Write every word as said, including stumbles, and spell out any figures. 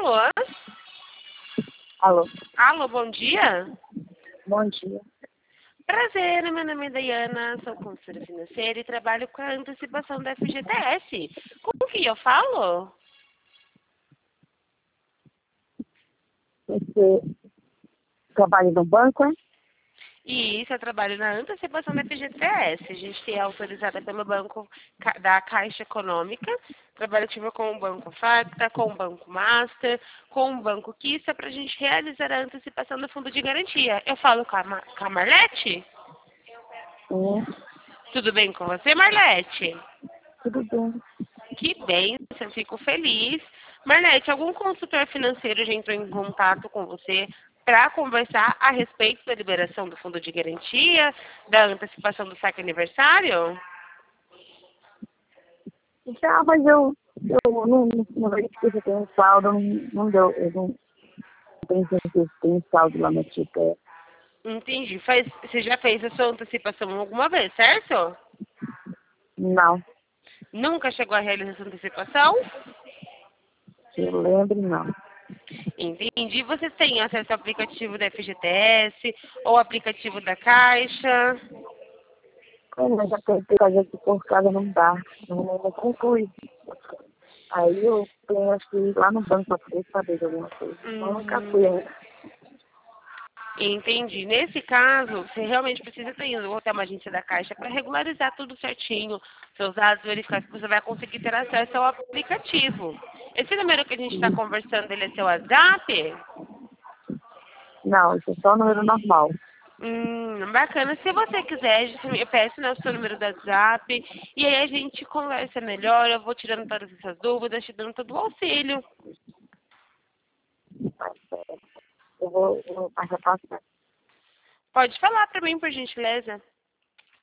Alô? Alô, Alô, bom dia. bom dia. Prazer, meu nome é Dayana, sou consultora financeira e trabalho com a antecipação da F G T S. Com quem eu falo? Você trabalha no banco, é? E isso, eu trabalho na antecipação da F G T S. A gente é autorizada pelo Banco Ca- da Caixa Econômica. Trabalho ativa com o Banco Facta, com o Banco Master, com o Banco Kissa, para a gente realizar a antecipação do fundo de garantia. Eu falo com a, Ma- com a Marlete? Sim, Tudo bem com você, Marlete? tudo bem. Que bem, eu fico feliz. Marlete, algum consultor financeiro já entrou em contato com você para conversar a respeito da liberação do fundo de garantia, da antecipação do saque aniversário? Já, mas eu, eu não, não verifiquei se tem um saldo, não, não deu, eu não tenho certeza se tem um saldo lá no ticket. Entendi. Faz, você já fez a sua antecipação alguma vez, certo? Não, Nunca chegou a realizar essa antecipação? que eu lembre, não. Entendi. Você tem acesso ao aplicativo da F G T S ou aplicativo da Caixa? Eu já tentei fazer aqui por casa, não dá, não, não conclui. Aí eu tenho, acho que ir lá no banco para poder saber de alguma coisa. Eu nunca Uhum. fui ainda. Entendi. Nesse caso, você realmente precisa ter ido até uma agência da Caixa para regularizar tudo certinho, seus dados, verificar se você vai conseguir ter acesso ao aplicativo. Esse número que a gente está conversando, ele é seu WhatsApp? Não, isso é só número normal. Hum, bacana. Se você quiser, eu peço né, o seu número do WhatsApp e aí a gente conversa melhor, eu vou tirando todas essas dúvidas, te dando todo o auxílio. Mas, é, eu vou, eu vou passar para Pode falar para mim, por gentileza.